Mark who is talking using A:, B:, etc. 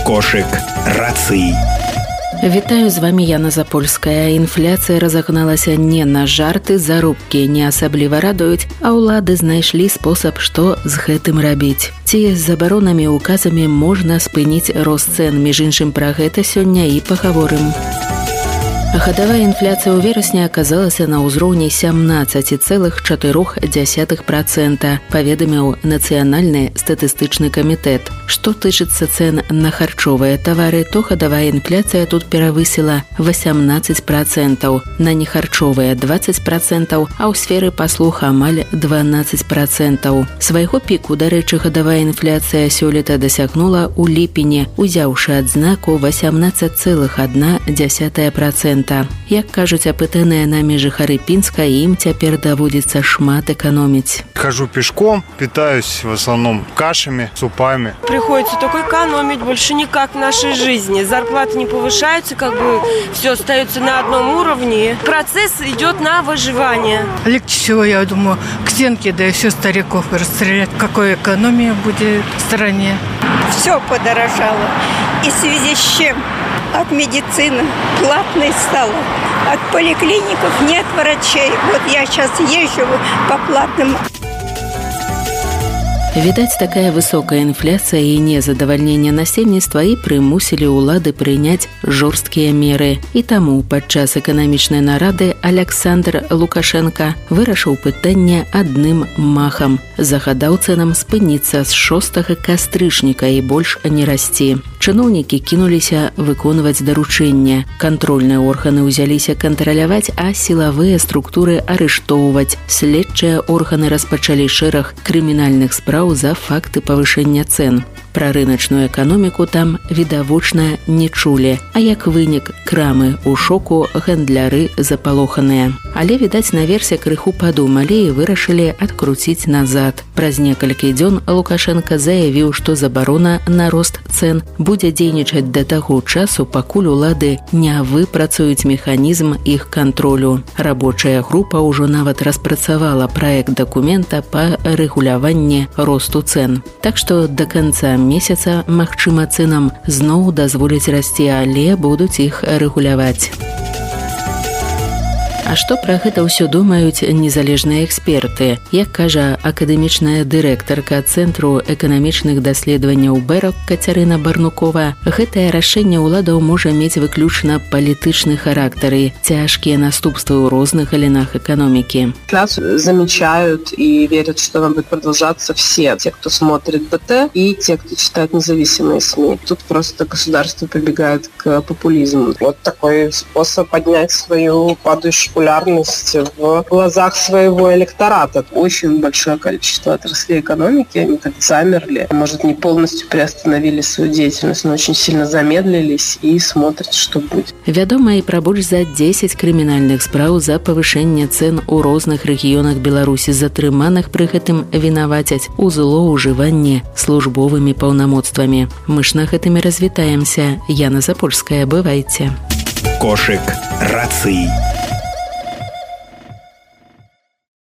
A: Кошык рацый.
B: Вітаю, з вами Яна Запольская. Інфляцыя разагналася не на жарты, заробкі не асабліва радуюць, а ўлады знайшлі спосаб, што з гэтым рабіць. Ці з забаронамі указамі можна спыніць рост цэн. Між іншым, пра гэта сёння і пагаворым. Гадавая інфляцыя ў верасні аказалася на ўзроўні 17,4%, паведаміў Нацыянальны статыстычны камітэт. Што тычыцца цэн на харчовыя тавары, то гадавая інфляцыя тут перавысіла 18%, на нехарчовыя 20%, а ў сферы паслуг амаль 12%. Свайго піку, дарэчы, гадавая інфляцыя сёлета дасягнула ў ліпені, узяўшы адзнаку 18,1%. Як кажуць апытаныя намі жыхары Пінска, ім цяпер даводзіцца шмат эканоміць.
C: Хожу пешком, питаюсь в основном кашами, супами.
D: Приходится только экономить, больше никак в нашей жизни. Зарплаты не повышаются, все остается на одном уровне. Процесс идет на выживание.
E: Легче всего, я думаю, к стенке, да и все стариков расстрелять. Какая экономия будет в стране?
F: Все подорожало. И в связи с чем? От медицины платной стало. От поликлиников нет врачей. Вот я сейчас езжу по платным.
B: Відаць, такая высокая інфляцыя і незадавальненне насельніцтва і прымусілі ўлады прыняць жорсткія меры. І таму падчас эканамічнай нарады Александр Лукашенко вырашыў пытанне адным махам. Загадаў цэнам спыніцца з 6 кастрычніка і больш не расці. Чыноўнікі кінуліся выконваць даручэнне. Кантрольныя органы ўзяліся кантраляваць, а сілавыя структуры арыштоўваць. Следчыя органы распачалі шэраг крымінальных спраў за факты павышэння цэн. Пра рыначную эканоміку там відавочна не чулі, а як вынік крамы ў шоку, гандляры запалоханыя. Але, відаць, наверсе крыху падумалі і вырашылі адкруціць назад. Праз некалькі дзён Лукашенко заявіў, што забарона на рост цэн будзе дзейнічаць да таго часу, пакуль улады не выпрацуюць механізм іх кантролю. Рабочая група ўжо нават распрацавала праект дакумента па рэгуляванні росту цэн. Так што да канца месяца, магчыма, цэнам зноў дазволяць расці, але будуць іх рэгуляваць. А што пра гэта ўсё думаюць незалежныя эксперты? Як кажа акадэмічная дырэктарка Цэнтру эканамічных даследаванняў БЭРАК Кацярына Барнукова, гэтае рашэнне ўладаў можа мець выключна палітычны характар і цяжкія наступствы ў розных галінах эканомікі.
G: Инфляцию замечают и верят, что она будет продолжаться все. Те, кто смотрит БТ, и те, кто читает независимые СМИ. Тут просто государство прибегает к популизму. Вот такой способ поднять свою падающую популярность в глазах своего электората. Очень большое количество отраслей экономики, они так замерли. Может, не полностью приостановили свою деятельность, но очень сильно замедлились и смотрят, что будет.
B: Вядома і пра больш за 10 крымінальных спраў за павышэнне цэн у розных рэгіёнах Беларусі. Затрыманых пры гэтым вінавацяць у злоўжыванні службовымі паўнамоцтвамі. Мы ж на гэтымі развітаемся. Яна Запольская, бывайце.
A: Кошык рацый.